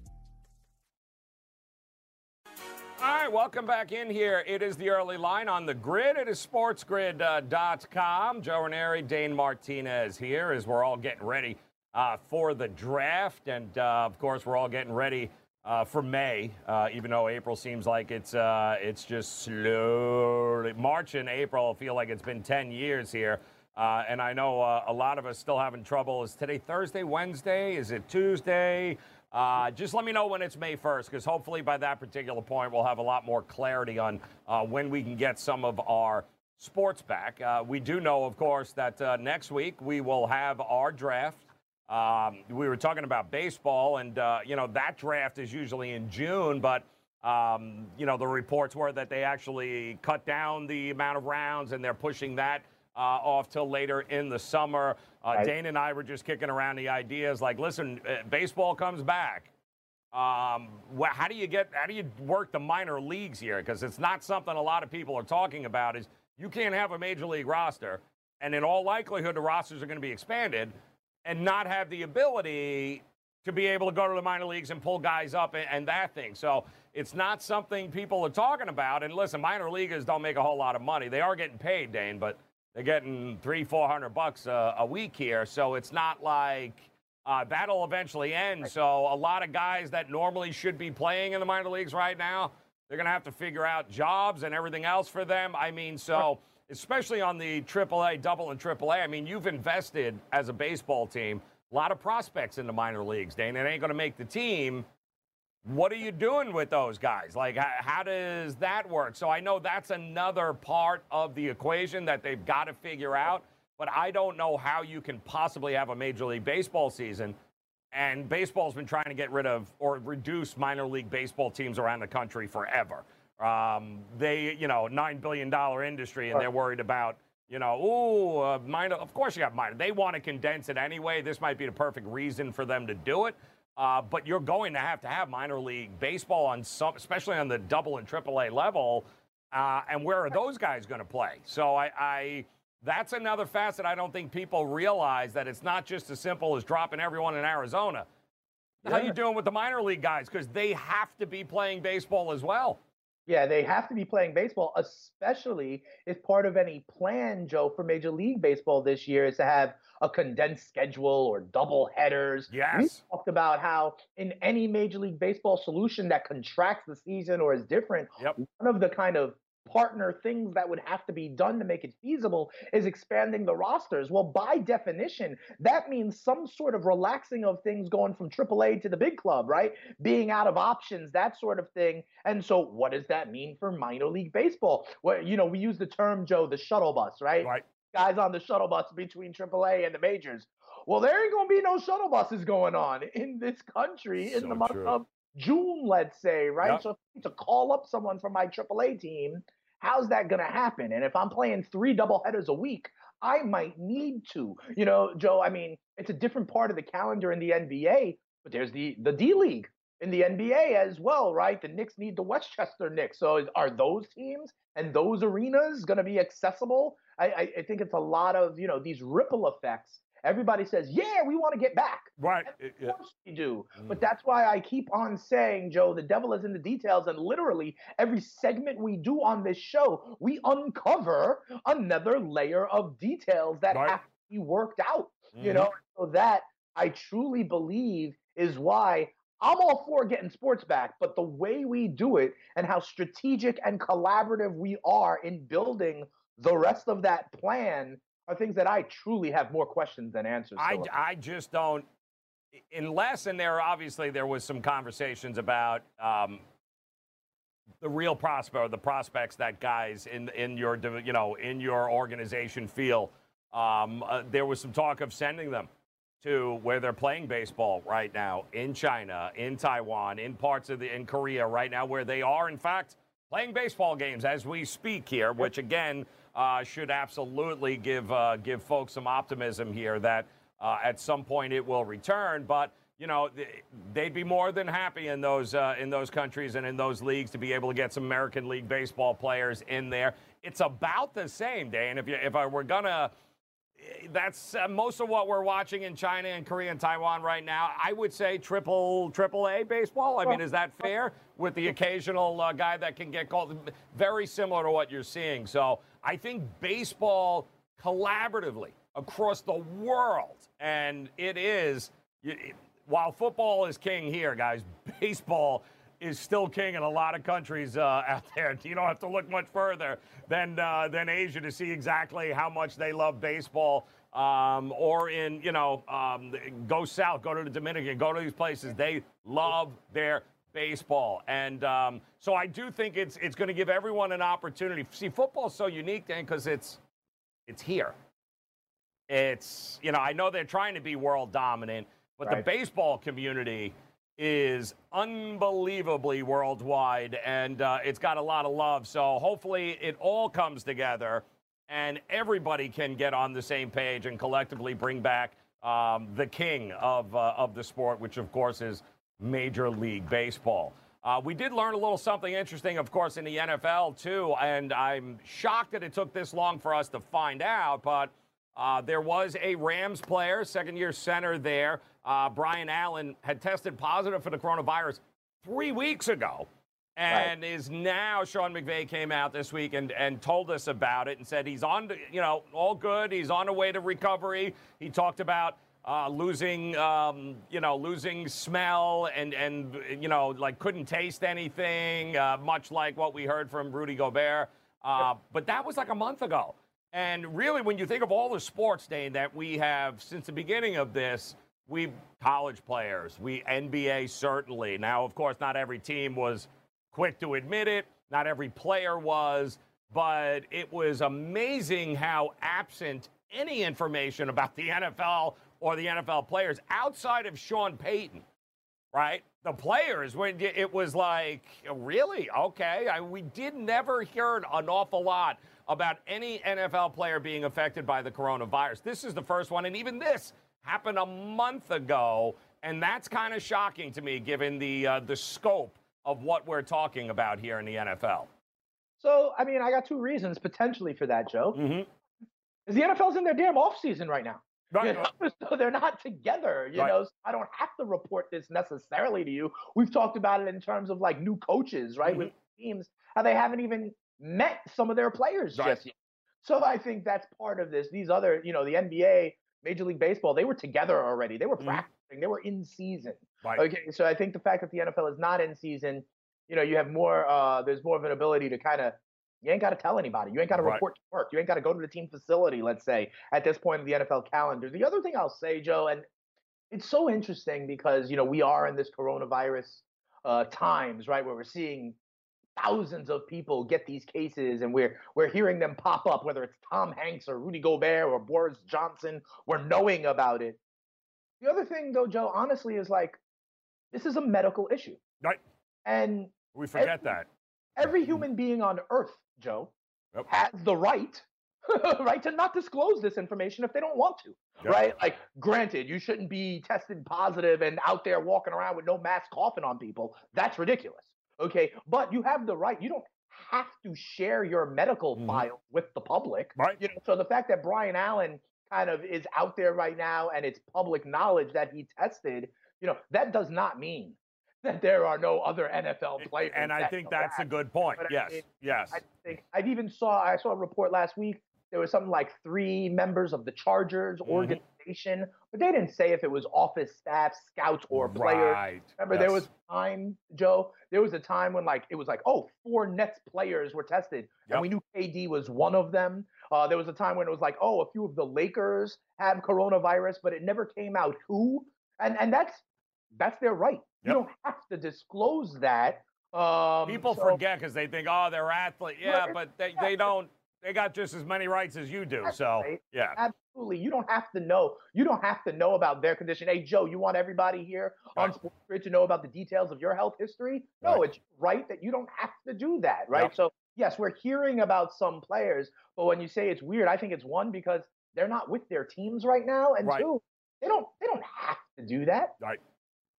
All right, welcome back in here. It is the early line on the grid. It is sports grid dot com. Joe Ranieri, Dane Martinez here as we're all getting ready uh, for the draft. And, uh, of course, we're all getting ready uh, for May, uh, even though April seems like it's uh, it's just slowly. March and April feel like it's been ten years here. Uh, and I know uh, a lot of us still having trouble. Is today Thursday, Wednesday? Is it Tuesday? Uh, just let me know when it's May first, because hopefully by that particular point we'll have a lot more clarity on uh, when we can get some of our sports back. Uh, we do know, of course, that uh, next week we will have our draft. Um, we were talking about baseball, and, uh, you know, that draft is usually in June, but, um, you know, the reports were that they actually cut down the amount of rounds, and they're pushing that Uh, off till later in the summer. Uh, right. Dane and I were just kicking around the ideas like, listen, uh, baseball comes back. Um, wh- how do you get, how do you work the minor leagues here? Because it's not something a lot of people are talking about. Is you can't have a major league roster, and in all likelihood, the rosters are going to be expanded, and not have the ability to be able to go to the minor leagues and pull guys up and, and that thing. So it's not something people are talking about. And listen, minor leaguers don't make a whole lot of money. They are getting paid, Dane, but they're getting three, four hundred bucks a, a week here, so it's not like uh, that'll eventually end. So a lot of guys that normally should be playing in the minor leagues right now, they're going to have to figure out jobs and everything else for them. I mean, so especially on the triple A, double and triple A. I mean, you've invested as a baseball team a lot of prospects in the minor leagues, Dane. It ain't going to make the team. What are you doing with those guys? Like, how, how does that work? So I know that's another part of the equation that they've got to figure out, but I don't know how you can possibly have a Major League Baseball season. And baseball's been trying to get rid of or reduce minor league baseball teams around the country forever. Um, they, you know, nine billion dollars industry, and they're worried about, you know, ooh, uh, minor. Of course you got minor. They want to condense it anyway. This might be the perfect reason for them to do it. Uh, but you're going to have to have minor league baseball on some, especially on the double and triple A level. Uh, and where are those guys going to play? So I, I, that's another facet. I don't think people realize that it's not just as simple as dropping everyone in Arizona. Yeah. How you doing with the minor league guys? Because they have to be playing baseball as well. Yeah, they have to be playing baseball, especially if part of any plan, Joe, for Major League Baseball this year is to have a condensed schedule or double headers. Yes. We talked about how in any Major League Baseball solution that contracts the season or is different, yep. one of the kind of partner things that would have to be done to make it feasible is expanding the rosters. Well, by definition, that means some sort of relaxing of things going from triple A to the big club, right? Being out of options, that sort of thing. And so what does that mean for minor league baseball? Well, you know, we use the term, Joe, the shuttle bus, right? Right. Guys on the shuttle bus between triple A and the majors. Well, there ain't going to be no shuttle buses going on in this country So in the month true. of June, let's say, right? Yep. So if I need to call up someone from my triple A team, how's that going to happen? And if I'm playing three doubleheaders a week, I might need to. You know, Joe, I mean, it's a different part of the calendar in the N B A, but there's the, the D-League in the N B A as well, right? The Knicks need the Westchester Knicks. So is, are those teams and those arenas going to be accessible? I, I, I think it's a lot of, you know, these ripple effects. Everybody says, yeah, we want to get back. Right. Of course we do. Mm. But that's why I keep on saying, Joe, the devil is in the details. And literally every segment we do on this show, we uncover another layer of details that right. have to be worked out. Mm-hmm. You know, so that I truly believe is why I'm all for getting sports back. But the way we do it and how strategic and collaborative we are in building the rest of that plan are things that I truly have more questions than answers. I, I just don't, unless, and there obviously there was some conversations about um, the real prospect, or the prospects that guys in in your you know in your organization feel. Um, uh, there was some talk of sending them to where they're playing baseball right now in China, in Taiwan, in parts of the in Korea right now, where they are in fact playing baseball games as we speak here, which again. Uh, should absolutely give uh, give folks some optimism here that uh, at some point it will return. But you know, they'd be more than happy in those uh, in those countries and in those leagues to be able to get some American League Baseball players in there. It's about the same, Dane. If you if I were gonna, that's uh, most of what we're watching in China and Korea and Taiwan right now. I would say triple triple A baseball. I mean, is that fair? With the occasional uh, guy that can get called, very similar to what you're seeing. So I think baseball collaboratively across the world, and it is. It, While football is king here, guys, baseball is still king in a lot of countries uh, out there. You don't have to look much further than uh, than Asia to see exactly how much they love baseball. Um, or in, you know, um, go south, go to the Dominican, go to these places. They love their baseball. And um, so I do think it's it's going to give everyone an opportunity. See, football is so unique, Dan, because it's it's here. It's, you know, I know they're trying to be world dominant, but right. the baseball community is unbelievably worldwide, and uh, it's got a lot of love. So hopefully it all comes together, and everybody can get on the same page and collectively bring back um, the king of, uh, of the sport, which, of course, is Major League Baseball. Uh, we did learn a little something interesting, of course, in the N F L, too, and I'm shocked that it took this long for us to find out, but Uh, there was a Rams player, second-year center there. Uh, Brian Allen had tested positive for the coronavirus three weeks ago and right. is now, Sean McVay came out this week and, and told us about it and said he's on, to, you know, all good. He's on the way to recovery. He talked about uh, losing, um, you know, losing smell and, and, you know, like couldn't taste anything, uh, much like what we heard from Rudy Gobert. Uh, but that was like a month ago. And really, when you think of all the sports, Dane, that we have since the beginning of this, we college players, we N B A certainly. Now, of course, not every team was quick to admit it. Not every player was. But it was amazing how absent any information about the N F L or the N F L players outside of Sean Payton, right? The players, when it was like, really? Okay. I, we did never hear an awful lot about any N F L player being affected by the coronavirus. This is the first one, and even this happened a month ago, and that's kind of shocking to me given the uh, the scope of what we're talking about here in the N F L. So, I mean, I got two reasons potentially for that, Joe. Mm-hmm. Is the N F L's in their damn offseason right now. Right. You know? So they're not together, you right. know. So I don't have to report this necessarily to you. We've talked about it in terms of like new coaches, right, mm-hmm. with teams, how they haven't even met some of their players right. just yet. So I think that's part of this. These other, you know, the N B A, Major League Baseball, they were together already. They were mm-hmm. practicing. They were in season. Right. Okay, so I think the fact that the N F L is not in season, you know, you have more, uh, there's more of an ability to kind of, you ain't got to tell anybody. You ain't got to right. report to work. You ain't got to go to the team facility, let's say, at this point in the N F L calendar. The other thing I'll say, Joe, and it's so interesting because, you know, we are in this coronavirus uh, times, right, where we're seeing thousands of people get these cases, and we're we're hearing them pop up, whether it's Tom Hanks or Rudy Gobert or Boris Johnson. We're knowing about it. The other thing, though, Joe, honestly, is like this is a medical issue, right? And we forget every, that every human being on Earth, Joe, yep. has the right, right, to not disclose this information if they don't want to, yep. right? Like, granted, you shouldn't be tested positive and out there walking around with no mask, coughing on people. That's ridiculous. Okay, but you have the right. You don't have to share your medical mm-hmm. file with the public. Right. You know, so the fact that Brian Allen kind of is out there right now and it's public knowledge that he tested, you know, that does not mean that there are no other N F L players. And I think that's that. a good point. But yes, I mean, yes. I think I've even saw I saw a report last week. There was something like three members of the Chargers mm-hmm. organization, but they didn't say if it was office staff, scouts, or players. Right. Remember, yes. there was time, Joe. There was a time when, like, it was like, oh, four Nets players were tested, yep. and we knew K D was one of them. Uh, there was a time when it was like, oh, a few of the Lakers have coronavirus, but it never came out who. And and that's that's their right. Yep. You don't have to disclose that. Um, People so, forget because they think, oh, they're athletes. Yeah, but they, yeah, they don't. They got just as many rights as you do. So, right. yeah. Absolutely. You don't have to know. You don't have to know about their condition. Hey, Joe, you want everybody here right. on Sports Grid to know about the details of your health history? No, right. it's right that you don't have to do that, right? Yep. So, yes, we're hearing about some players, but when you say it's weird, I think it's one, because they're not with their teams right now, and right. two, they don't they don't have to do that. Right.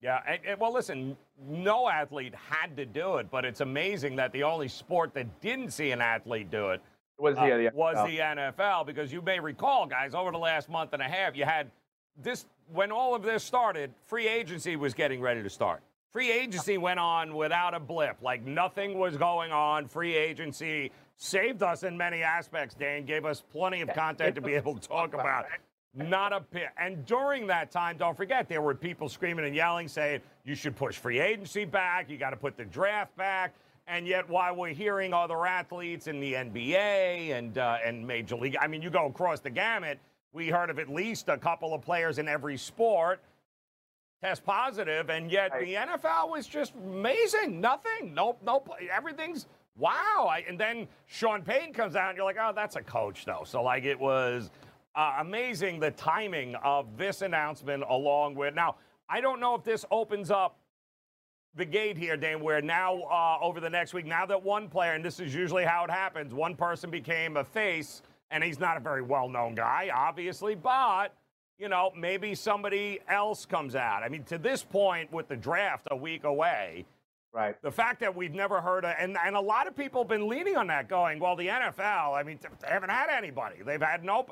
Yeah, and, and, well, listen, no athlete had to do it, but it's amazing that the only sport that didn't see an athlete do it was the, uh, the N F L. was the N F L, because you may recall, guys, over the last month and a half, you had this, when all of this started, free agency was getting ready to start. Free agency went on without a blip, like nothing was going on. Free agency saved us in many aspects, Dan, gave us plenty of content to be able to talk about. Not a bit. And during that time, don't forget, there were people screaming and yelling, saying you should push free agency back, you got to put the draft back. And yet, while we're hearing other athletes in the N B A and uh, and Major League, I mean, you go across the gamut, we heard of at least a couple of players in every sport test positive, and yet right. the N F L was just amazing. Nothing. Nope. Nope. Everything's wow. I, and then Sean Payton comes out, and you're like, oh, that's a coach, though. So, like, it was uh, amazing the timing of this announcement along with. Now, I don't know if this opens up the gate here, Dane, where now uh, over the next week, now that one player, and this is usually how it happens, one person became a face, and he's not a very well-known guy, obviously, but, you know, maybe somebody else comes out. I mean, to this point, with the draft a week away, right? The fact that we've never heard of, and, and a lot of people have been leaning on that, going, well, the N F L, I mean, they haven't had anybody. They've had no.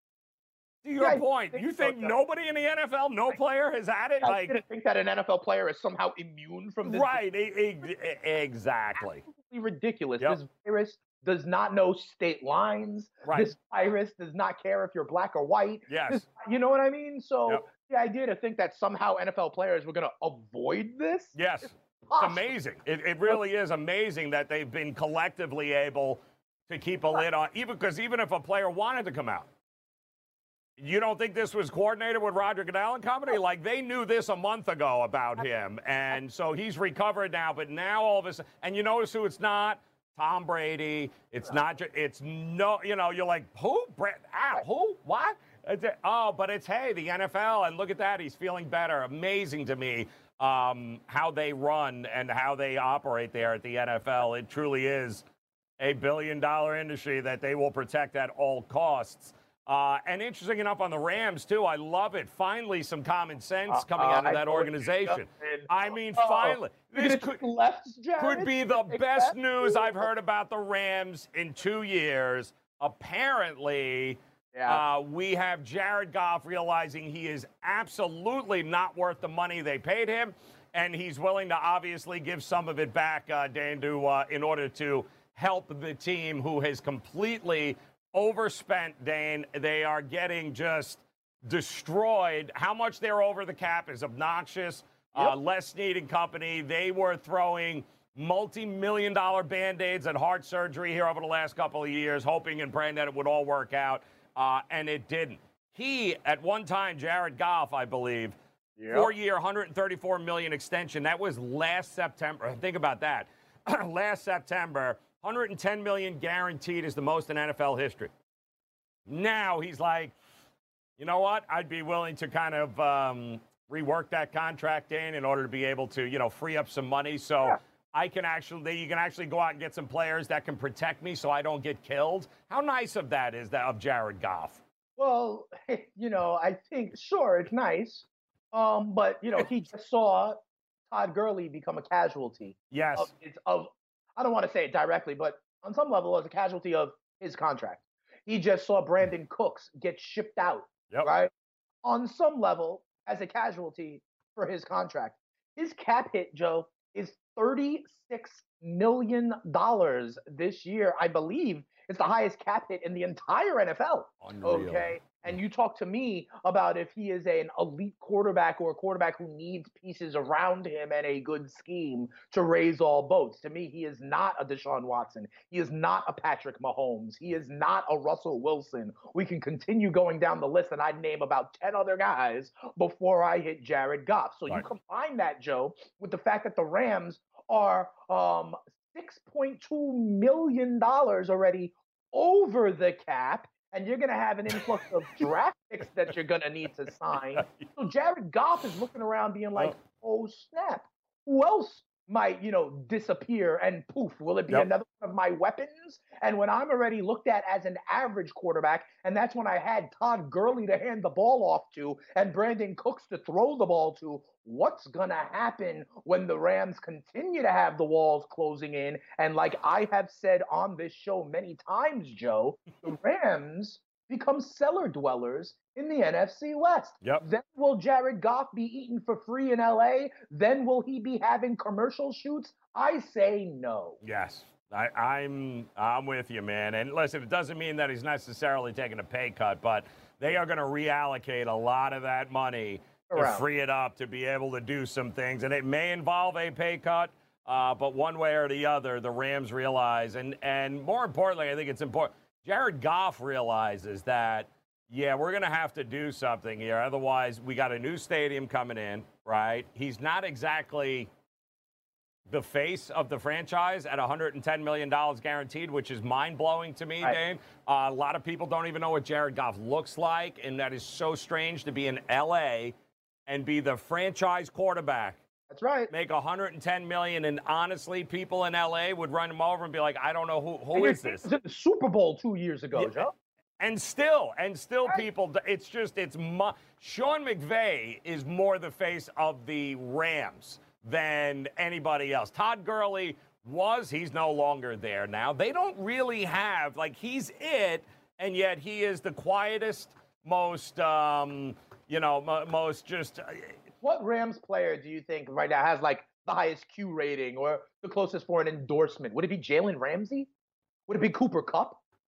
To your yeah, point, think you think so, nobody in the N F L, no player has had it? I like, didn't think that an N F L player is somehow immune from this. Right, e- e- exactly. Absolutely ridiculous. Yep. This virus does not know state lines. Right. This virus does not care if you're black or white. Yes. This, you know what I mean? So Yep. the idea to think that somehow N F L players were going to avoid this? Yes. It's amazing. It, it really is amazing that they've been collectively able to keep a lid on, even because even if a player wanted to come out, you don't think this was coordinated with Roger Goodell and company? Like, they knew this a month ago about him, and so he's recovered now, but now all of a sudden, and you notice who it's not? Tom Brady. It's not, it's no, you know, you're like, who? Brett, ah, who? What? It's, oh, but it's, hey, the N F L, and look at that, he's feeling better. Amazing to me um, how they run and how they operate there at the N F L. It truly is a billion-dollar industry that they will protect at all costs. Uh, and interesting enough on the Rams, too, I love it. Finally, some common sense coming uh, out of I that organization. I mean, oh, finally. This could, left, could be the best news I've heard about the Rams in two years. Apparently, yeah. uh, we have Jared Goff realizing he is absolutely not worth the money they paid him, and he's willing to obviously give some of it back, uh, Dan, to, uh, in order to help the team who has completely overspent, Dane. They are getting just destroyed. How much they're over the cap is obnoxious. Yep. Uh, Les Snead and company, they were throwing multi-million dollar Band-Aids and heart surgery here over the last couple of years, hoping and praying that it would all work out, uh, and it didn't. He, at one time, Jared Goff, I believe, yep. four-year, one hundred thirty-four million dollars extension. That was last September. Think about that. Last September. one hundred ten million dollars guaranteed is the most in N F L history. Now he's like, you know what? I'd be willing to kind of um, rework that contract in in order to be able to, you know, free up some money so yeah. I can actually, you can actually go out and get some players that can protect me so I don't get killed. How nice of that is that of Jared Goff? Well, you know, I think, sure, it's nice. Um, but, you know, he just saw Todd Gurley become a casualty. Yes. Of, it's of, I don't want to say it directly, but on some level, as a casualty of his contract. He just saw Brandon Cooks get shipped out, yep. right? On some level, as a casualty for his contract. His cap hit, Joe, is thirty-six million dollars this year. I believe it's the highest cap hit in the entire N F L. Unreal. Okay. And you talk to me about if he is an elite quarterback or a quarterback who needs pieces around him and a good scheme to raise all boats. To me, he is not a Deshaun Watson. He is not a Patrick Mahomes. He is not a Russell Wilson. We can continue going down the list, and I'd name about ten other guys before I hit Jared Goff. So right. you combine that, Joe, with the fact that the Rams are um, six point two million dollars already over the cap. And you're going to have an influx of draft picks that you're going to need to sign. So Jared Goff is looking around being like, oh, snap. Who else might, you know, disappear and poof, will it be Yep. another one of my weapons? And when I'm already looked at as an average quarterback, and that's when I had Todd Gurley to hand the ball off to and Brandon Cooks to throw the ball to, what's going to happen when the Rams continue to have the walls closing in? And like I have said on this show many times, Joe, the Rams become cellar dwellers in the N F C West. Yep. Then will Jared Goff be eaten for free in L A? Then will he be having commercial shoots? I say no. Yes. I, I'm I'm with you, man. And listen, it doesn't mean that he's necessarily taking a pay cut, but they are going to reallocate a lot of that money to Around. free it up to be able to do some things. And it may involve a pay cut, uh, but one way or the other, the Rams realize, and, and more importantly, I think it's important, Jared Goff realizes that, yeah, we're going to have to do something here. Otherwise, we got a new stadium coming in, right? He's not exactly the face of the franchise at one hundred ten million dollars guaranteed, which is mind-blowing to me, Right. Dane. Uh, a lot of people don't even know what Jared Goff looks like, and that is so strange to be in L A and be the franchise quarterback. That's right. Make one hundred ten million dollars, and honestly, people in L A would run him over and be like, I don't know who, who And is your this? team was in the Super Bowl two years ago, Yeah. Joe. And still, and still Right. people, it's just, it's, mu- Sean McVay is more the face of the Rams than anybody else. Todd Gurley was, he's no longer there now. They don't really have, like, he's it, and yet he is the quietest, most, um, you know, mo- most just, uh, What Rams player do you think right now has like the highest Q rating or the closest for an endorsement? Would it be Jalen Ramsey? Would it be Cooper Kupp?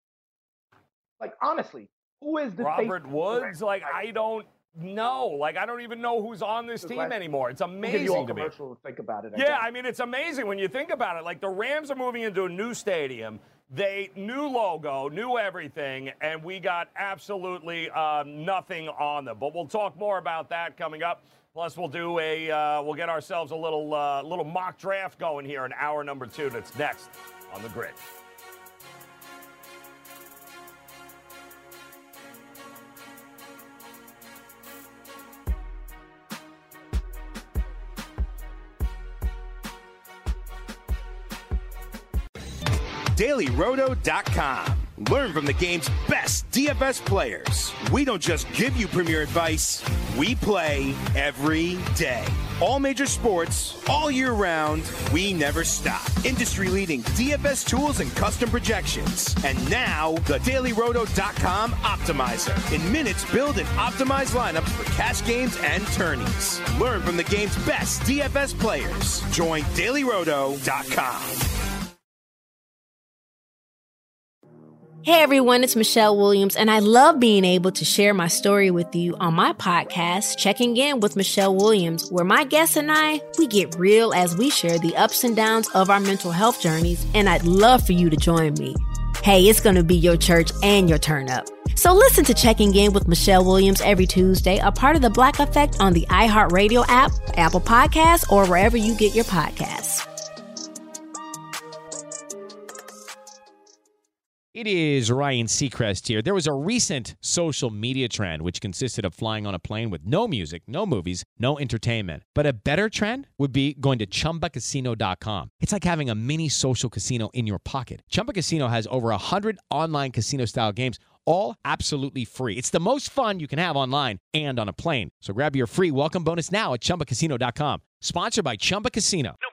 Like, honestly, who is the face Robert of the Woods? Rams? Like, I don't know. Like, I don't even know who's on this team Like, anymore. It's We'll give you all amazing to me. commercial to think about it. I Yeah, guess. I mean, it's amazing when you think about it. Like, the Rams are moving into a new stadium. They new logo, new everything, and we got absolutely uh, nothing on them. But we'll talk more about that coming up. Plus, we'll do a uh, we'll get ourselves a little uh, little mock draft going here in hour number two. That's next on the Grid. Daily Roto dot com. Learn from the game's best D F S players. We don't just give you premier advice, we play every day. All major sports, all year round, we never stop. Industry-leading D F S tools and custom projections. And now, the Daily Roto dot com Optimizer. In minutes, build and optimize lineups for cash games and tourneys. Learn from the game's best D F S players. Join Daily Roto dot com. Hey everyone, it's Michelle Williams, and I love being able to share my story with you on my podcast, Checking In with Michelle Williams, where my guests and I, we get real as we share the ups and downs of our mental health journeys, and I'd love for you to join me. Hey, it's going to be your church and your turn up. So listen to Checking In with Michelle Williams every Tuesday, a part of the Black Effect on the iHeartRadio app, Apple Podcasts, or wherever you get your podcasts. It is Ryan Seacrest here. There was a recent social media trend which consisted of flying on a plane with no music, no movies, no entertainment. But a better trend would be going to Chumba Casino dot com. It's like having a mini social casino in your pocket. Chumba Casino has over one hundred online casino-style games, all absolutely free. It's the most fun you can have online and on a plane. So grab your free welcome bonus now at Chumba Casino dot com. Sponsored by Chumba Casino. No